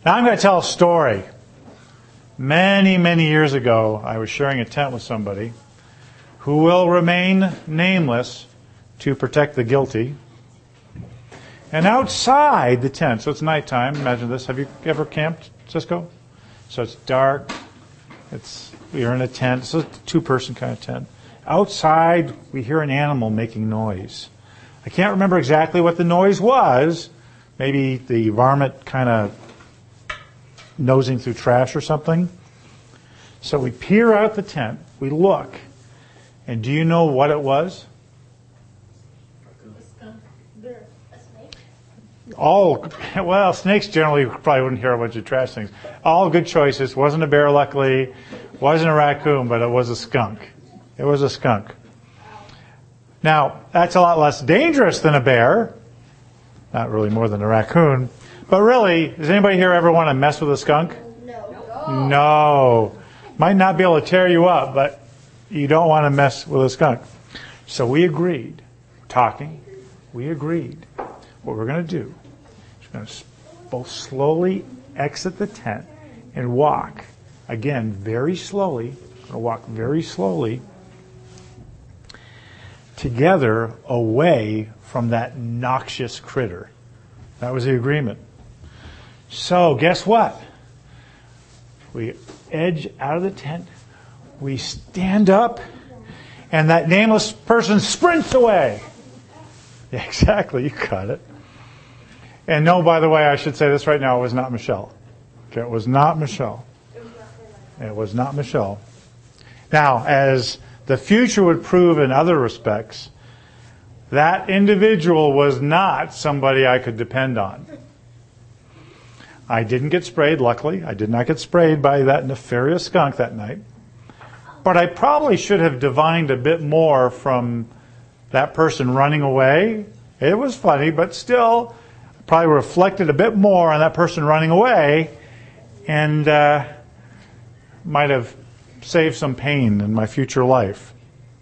Now I'm going to tell a story. Many, many years ago, I was sharing a tent with somebody who will remain nameless to protect the guilty. And outside the tent, so it's nighttime, imagine this. Have you ever camped, Cisco? So it's dark. We're in a tent. It's a two-person kind of tent. Outside, we hear an animal making noise. I can't remember exactly what the noise was. Maybe the varmint kind of nosing through trash or something. So we peer out the tent. We look. And do you know what it was? Snakes generally probably wouldn't hear a bunch of trash things. All good choices. Wasn't a bear, luckily. Wasn't a raccoon, but it was a skunk. It was a skunk. Now, that's a lot less dangerous than a bear. Not really more than a raccoon. But really, does anybody here ever want to mess with a skunk? No. No. Might not be able to tear you up, but you don't want to mess with a skunk. So we agreed. We agreed. What we're going to do is we're going to both slowly exit the tent and walk. Again, very slowly. We're going to walk very slowly together away from that noxious critter. That was the agreement. So, guess what? We edge out of the tent, we stand up, and that nameless person sprints away. Yeah, exactly, you got it. And no, by the way, I should say this right now, it was not Michelle. Okay, it was not Michelle. It was not Michelle. Now, as the future would prove in other respects, that individual was not somebody I could depend on. I didn't get sprayed, luckily. I did not get sprayed by that nefarious skunk that night. But I probably should have divined a bit more from that person running away. It was funny, but still, probably reflected a bit more on that person running away and might have saved some pain in my future life.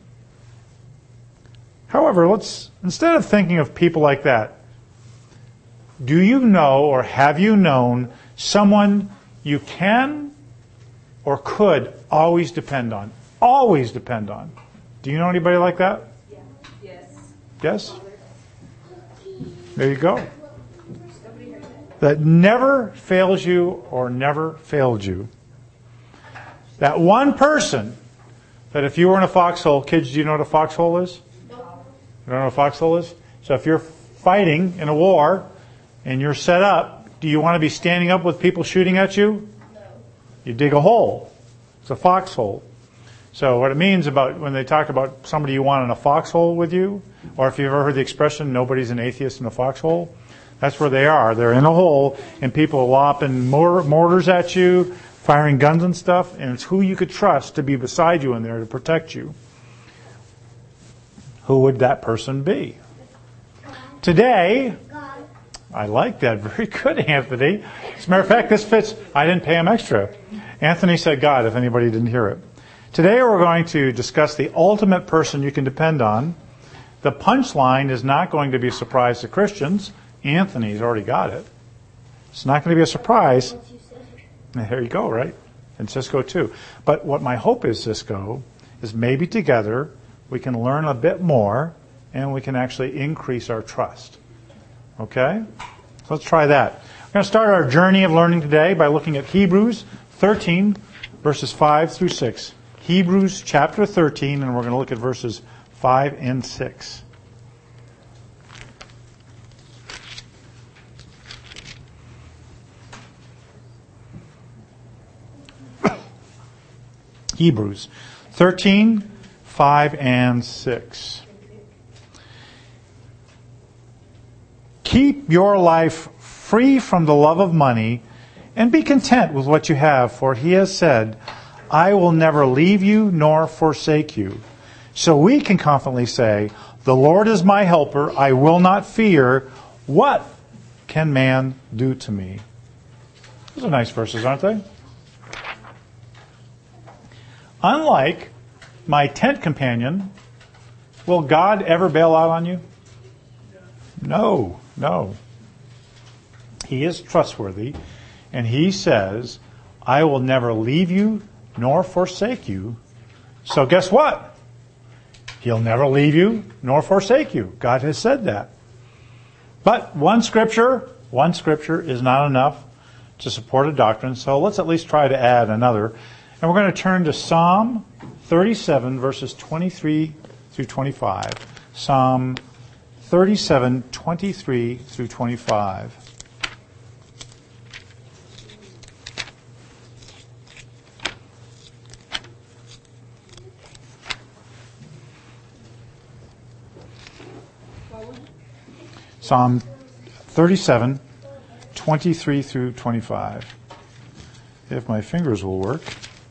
However, instead of thinking of people like that, do you know or have you known someone you can or could always depend on? Always depend on. Do you know anybody like that? Yeah. Yes. Yes? There you go. That never fails you or never failed you. That one person that if you were in a foxhole, kids, do you know what a foxhole is? No. You don't know what a foxhole is? So if you're fighting in a war and you're set up, do you want to be standing up with people shooting at you? No. You dig a hole. It's a foxhole. So what it means about when they talk about somebody you want in a foxhole with you, or if you've ever heard the expression, nobody's an atheist in a foxhole, that's where they are. They're in a hole, and people are lopping mortars at you, firing guns and stuff, and it's who you could trust to be beside you in there to protect you. Who would that person be? Today, I like that. Very good, Anthony. As a matter of fact, this fits. I didn't pay him extra. Anthony said God, if anybody didn't hear it. Today we're going to discuss the ultimate person you can depend on. The punchline is not going to be a surprise to Christians. Anthony's already got it. It's not going to be a surprise. There you go, right? And Cisco too. But what my hope is, Cisco, is maybe together we can learn a bit more and we can actually increase our trust. Okay? So let's try that. We're going to start our journey of learning today by looking at Hebrews 13, verses 5 through 6. Hebrews chapter 13, and we're going to look at verses 5 and 6. Hebrews 13, 5 and 6. Keep your life free from the love of money and be content with what you have, for he has said, I will never leave you nor forsake you. So we can confidently say, the Lord is my helper, I will not fear. What can man do to me? Those are nice verses, aren't they? Unlike my tent companion, will God ever bail out on you? No. He is trustworthy. And he says, I will never leave you nor forsake you. So guess what? He'll never leave you nor forsake you. God has said that. But one scripture is not enough to support a doctrine, so let's at least try to add another. And we're going to turn to Psalm 37, verses 23 through 25. Psalm 37, 23 through 25. Psalm 37, 23 through 25. If my fingers will work.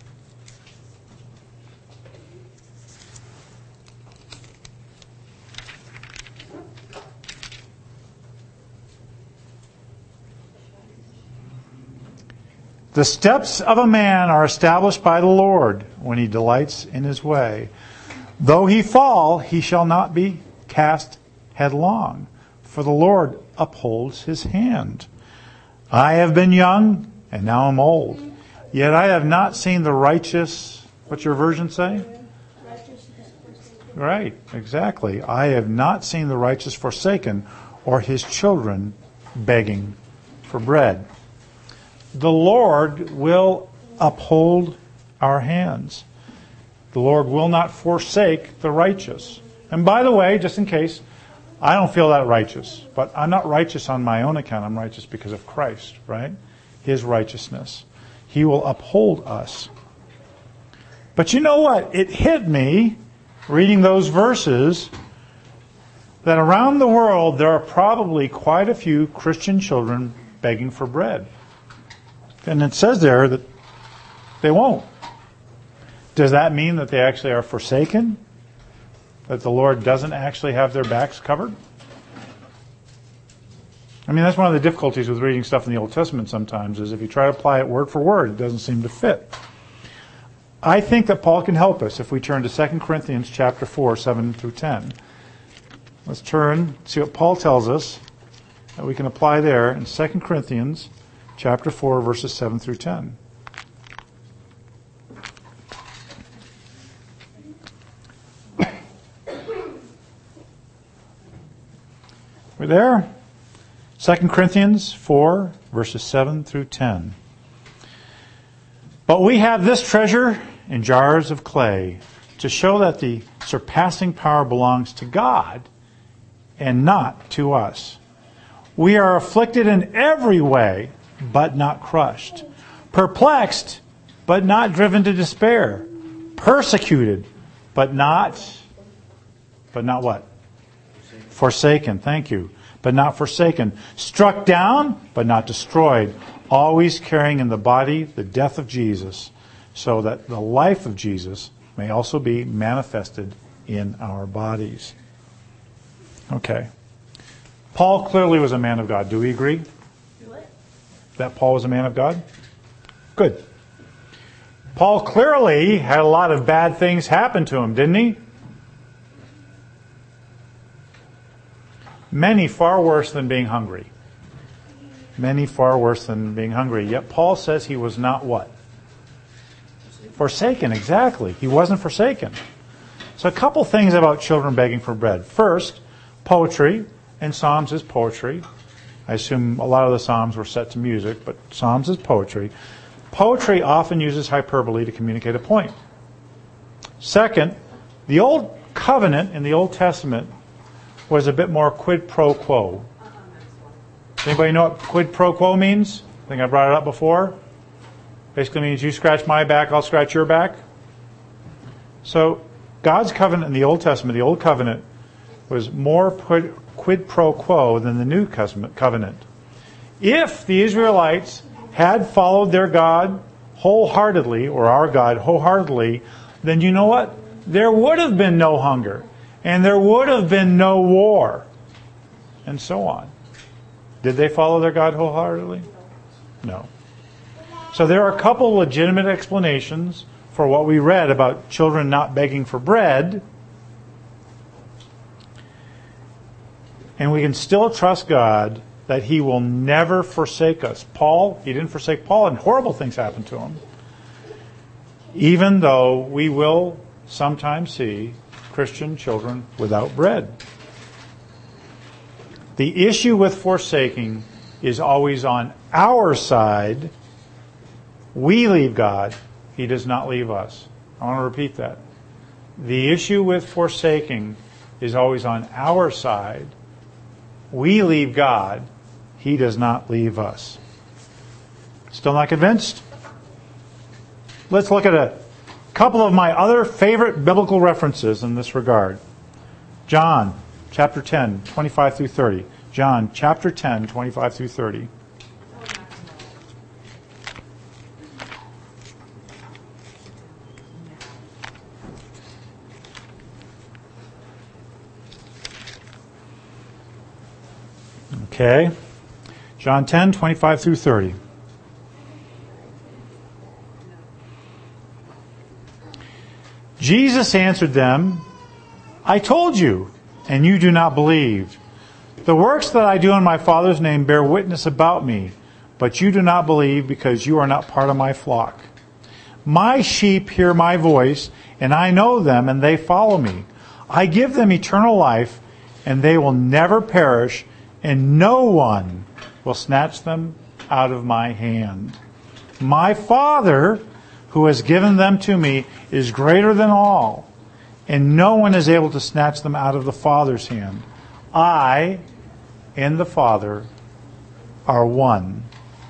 The steps of a man are established by the Lord when he delights in his way. Though he fall, he shall not be cast headlong, for the Lord upholds his hand. I have been young, and now am old, yet I have not seen the righteous. What's your version say? Right, exactly. I have not seen the righteous forsaken, or his children begging for bread. The Lord will uphold our hands. The Lord will not forsake the righteous. And by the way, just in case, I don't feel that righteous, but I'm not righteous on my own account. I'm righteous because of Christ, right? His righteousness. He will uphold us. But you know what? It hit me, reading those verses, that around the world there are probably quite a few Christian children begging for bread. And it says there that they won't. Does that mean that they actually are forsaken? That the Lord doesn't actually have their backs covered? I mean, that's one of the difficulties with reading stuff in the Old Testament sometimes, is if you try to apply it word for word, it doesn't seem to fit. I think that Paul can help us if we turn to 2 Corinthians chapter 4, 7 through 10. Let's turn, see what Paul tells us that we can apply there in 2 Corinthians chapter 4, verses 7 through 10. We're there? 2 Corinthians 4, verses 7 through 10. But we have this treasure in jars of clay to show that the surpassing power belongs to God and not to us. We are afflicted in every way, but not crushed. Perplexed, but not driven to despair. Persecuted, but not what? Forsaken, thank you. But not forsaken. Struck down, but not destroyed. Always carrying in the body the death of Jesus, so that the life of Jesus may also be manifested in our bodies. Okay. Paul clearly was a man of God. Do we agree? That Paul was a man of God? Good. Paul clearly had a lot of bad things happen to him, didn't he? Many far worse than being hungry. Many far worse than being hungry. Yet Paul says he was not what? Forsaken, exactly. He wasn't forsaken. So a couple things about children begging for bread. First, poetry, and Psalms is poetry. I assume a lot of the Psalms were set to music, but Psalms is poetry. Poetry often uses hyperbole to communicate a point. Second, the Old Covenant in the Old Testament was a bit more quid pro quo. Anybody know what quid pro quo means? I think I brought it up before. Basically means you scratch my back, I'll scratch your back. So God's covenant in the Old Testament, the Old Covenant, was more quid pro quo than the New Covenant. If the Israelites had followed their God wholeheartedly, or our God wholeheartedly, then you know what? There would have been no hunger. And there would have been no war. And so on. Did they follow their God wholeheartedly? No. So there are a couple legitimate explanations for what we read about children not begging for bread. And we can still trust God that he will never forsake us. Paul, he didn't forsake Paul, and horrible things happened to him. Even though we will sometimes see Christian children without bread. The issue with forsaking is always on our side. We leave God. He does not leave us. I want to repeat that. The issue with forsaking is always on our side. We leave God. He does not leave us. Still not convinced? Let's look at a couple of my other favorite biblical references in this regard. John chapter 10, 25 through 30. John chapter 10, 25 through 30. Okay. John 10, 25 through 30. Jesus answered them, I told you, and you do not believe. The works that I do in my Father's name bear witness about me, but you do not believe because you are not part of my flock. My sheep hear my voice, and I know them, and they follow me. I give them eternal life, and they will never perish, and no one will snatch them out of my hand. My Father, who has given them to me, is greater than all, and no one is able to snatch them out of the Father's hand. I and the Father are one.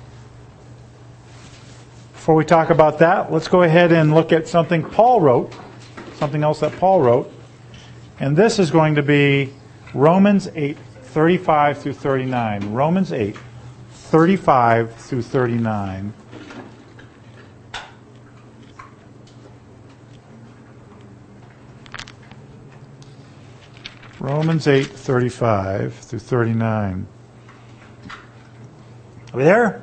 Before we talk about that, let's go ahead and look at something Paul wrote, something else that Paul wrote. And this is going to be Romans 8, 35 through 39. Romans 8, 35 through 39. Romans 8, 35 through 39. Are we there?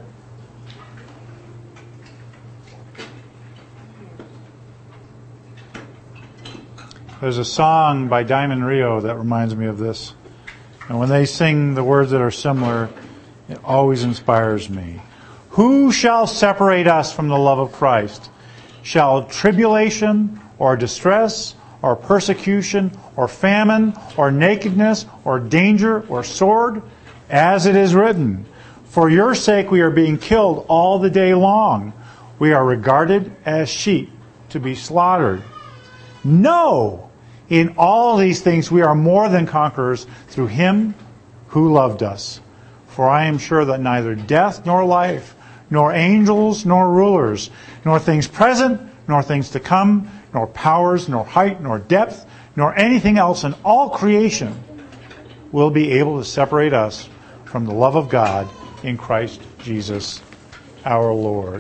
There's a song by Diamond Rio that reminds me of this. And when they sing the words that are similar, it always inspires me. Who shall separate us from the love of Christ? Shall tribulation or distress or persecution or famine or nakedness or danger or sword? As it is written, for your sake we are being killed all the day long. We are regarded as sheep to be slaughtered. No! In all these things we are more than conquerors through Him who loved us. For I am sure that neither death nor life, nor angels nor rulers, nor things present, nor things to come, nor powers, nor height, nor depth, nor anything else in all creation will be able to separate us from the love of God in Christ Jesus our Lord.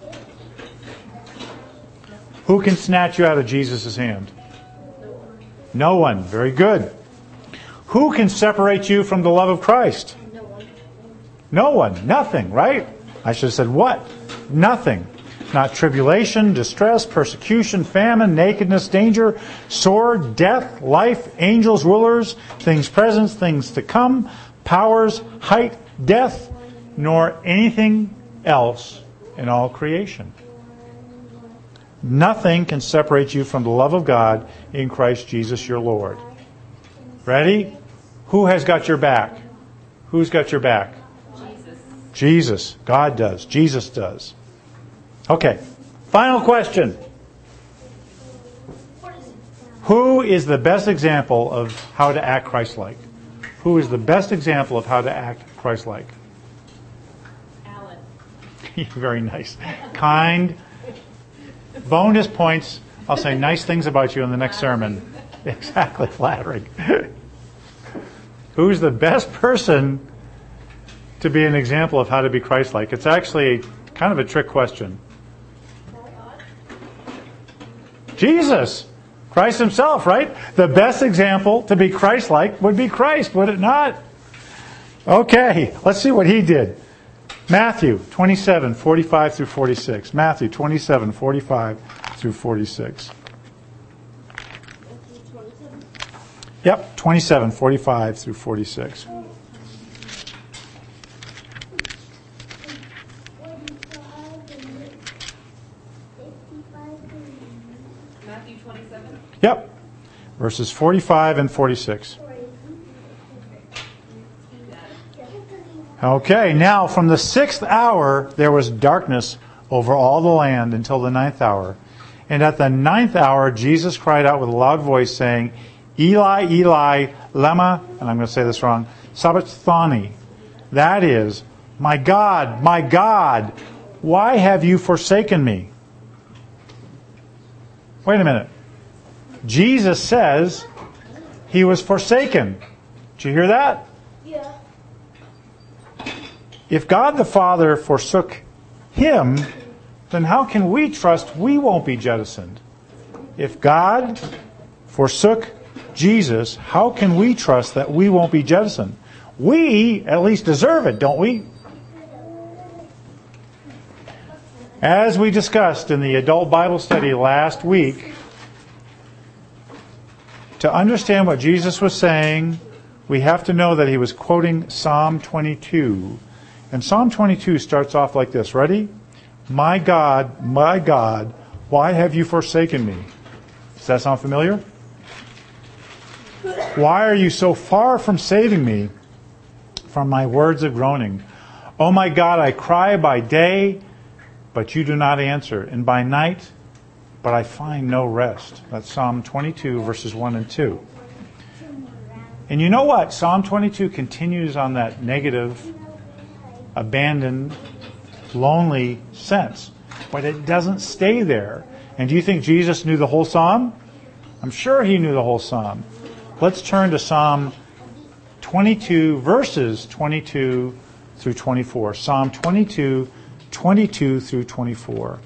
Who can snatch you out of Jesus' hand? No one. Very good. Who can separate you from the love of Christ? No one. No one. Nothing, right? I should have said what? Nothing. Not tribulation, distress, persecution, famine, nakedness, danger, sword, death, life, angels, rulers, things present, things to come, powers, height, depth, nor anything else in all creation. Nothing can separate you from the love of God in Christ Jesus your Lord. Ready? Who has got your back? Who's got your back? Jesus. Jesus. God does. Jesus does. Okay. Final question. Who is the best example of how to act Christ-like? Who is the best example of how to act Christ-like? Alan. Very nice. Kind. Bonus points. I'll say nice things about you in the next sermon. Exactly, flattering. Who's the best person to be an example of how to be Christ-like? It's actually kind of a trick question. Jesus. Christ Himself, right? The best example to be Christ-like would be Christ, would it not? Okay, let's see what He did. Matthew 27, 45 through 46. Matthew 27, 45 through 46. Yep, 27, 45 through 46. Matthew 27. Yep. Verses 45 and 46. Okay, now from the 6th hour there was darkness over all the land until the 9th hour. And at the 9th hour Jesus cried out with a loud voice, saying, Eli, Eli, lema, and I'm going to say this wrong, sabachthani. That is, my God, why have you forsaken me? Wait a minute. Jesus says he was forsaken. Did you hear that? Yeah. If God the Father forsook him, then how can we trust we won't be jettisoned? If God forsook Jesus, how can we trust that we won't be jettisoned? We at least deserve it, don't we? As we discussed in the adult Bible study last week, to understand what Jesus was saying, we have to know that he was quoting Psalm 22. And Psalm 22 starts off like this. Ready? My God, why have you forsaken me? Does that sound familiar? Why are you so far from saving me from my words of groaning? Oh my God, I cry by day, but you do not answer, and by night, but I find no rest. That's Psalm 22, verses 1 and 2. And you know what? Psalm 22 continues on that negative, abandoned, lonely sense. But it doesn't stay there. And do you think Jesus knew the whole psalm? I'm sure he knew the whole psalm. Let's turn to Psalm 22, verses 22 through 24. Psalm 22, 22 through 24.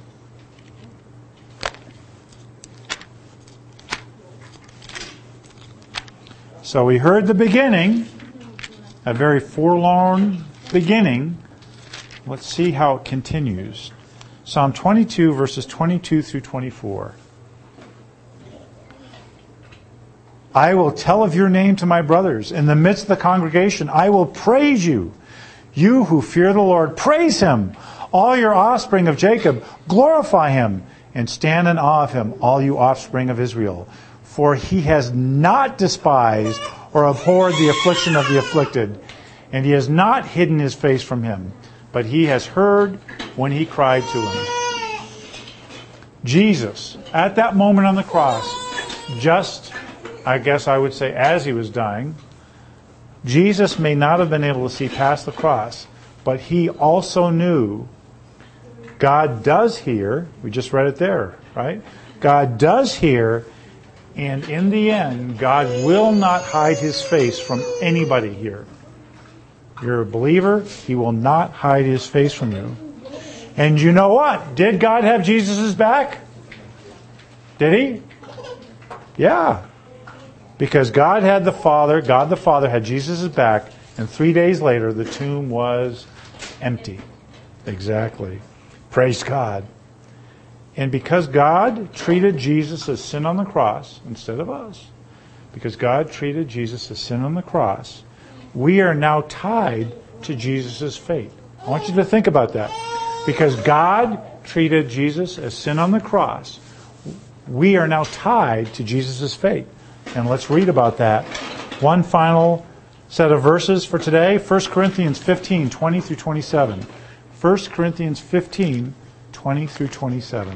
So we heard the beginning, a very forlorn beginning. Let's see how it continues. Psalm 22, verses 22 through 24. I will tell of your name to my brothers. In the midst of the congregation, I will praise you. You who fear the Lord, praise him. All your offspring of Jacob, glorify him. And stand in awe of him, all you offspring of Israel. For he has not despised or abhorred the affliction of the afflicted, and he has not hidden his face from him, but he has heard when he cried to him. Jesus, at that moment on the cross, just, I guess I would say as he was dying, Jesus may not have been able to see past the cross, but he also knew God does hear. We just read it there, right? God does hear. And in the end, God will not hide his face from anybody here. You're a believer, he will not hide his face from you. And you know what? Did God have Jesus' back? Did he? Yeah. Because God the Father had Jesus' back, and 3 days later the tomb was empty. Exactly. Praise God. And because God treated Jesus as sin on the cross instead of us, because God treated Jesus as sin on the cross, we are now tied to Jesus' fate. I want you to think about that. Because God treated Jesus as sin on the cross, we are now tied to Jesus' fate. And let's read about that. One final set of verses for today. 1 Corinthians 15, 20 through 27. 1 Corinthians 15, 20 through 27.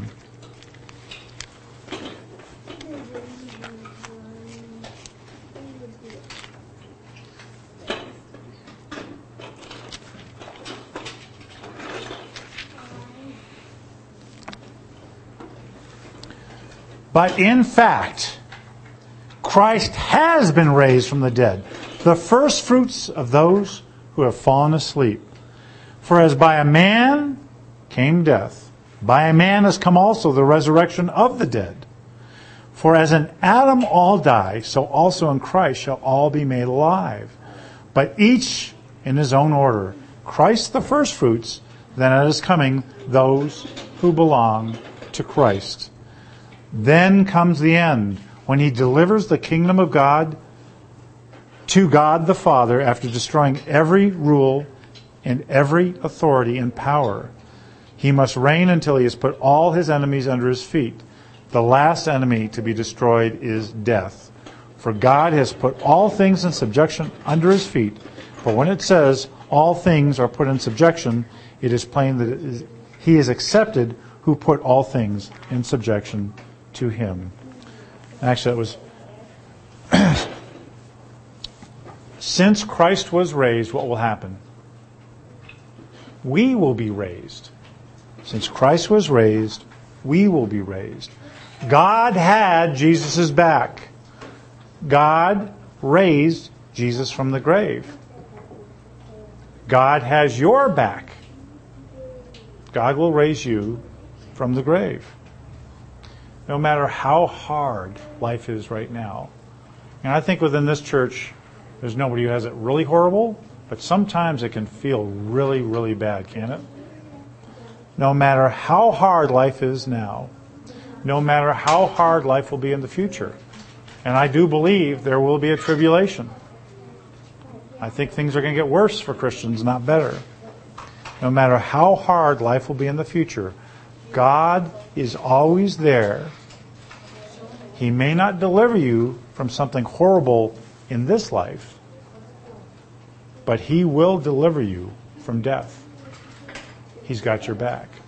But in fact, Christ has been raised from the dead, the first fruits of those who have fallen asleep. For as by a man came death, by a man has come also the resurrection of the dead. For as in Adam all die, so also in Christ shall all be made alive. But each in his own order. Christ the first fruits, then at his coming those who belong to Christ. Then comes the end, when he delivers the kingdom of God to God the Father after destroying every rule and every authority and power. He must reign until he has put all his enemies under his feet. The last enemy to be destroyed is death. For God has put all things in subjection under his feet. For when it says all things are put in subjection, it is plain that he is accepted who put all things in subjection to him. Actually, it was since Christ was raised, what will happen? We will be raised. Since Christ was raised, we will be raised. God had Jesus' back. God raised Jesus from the grave. God has your back. God will raise you from the grave. No matter how hard life is right now. And I think within this church, there's nobody who has it really horrible, but sometimes it can feel really, really bad, can't it? No matter how hard life is now, no matter how hard life will be in the future, and I do believe there will be a tribulation. I think things are going to get worse for Christians, not better. No matter how hard life will be in the future, God is always there. He may not deliver you from something horrible in this life, but he will deliver you from death. He's got your back.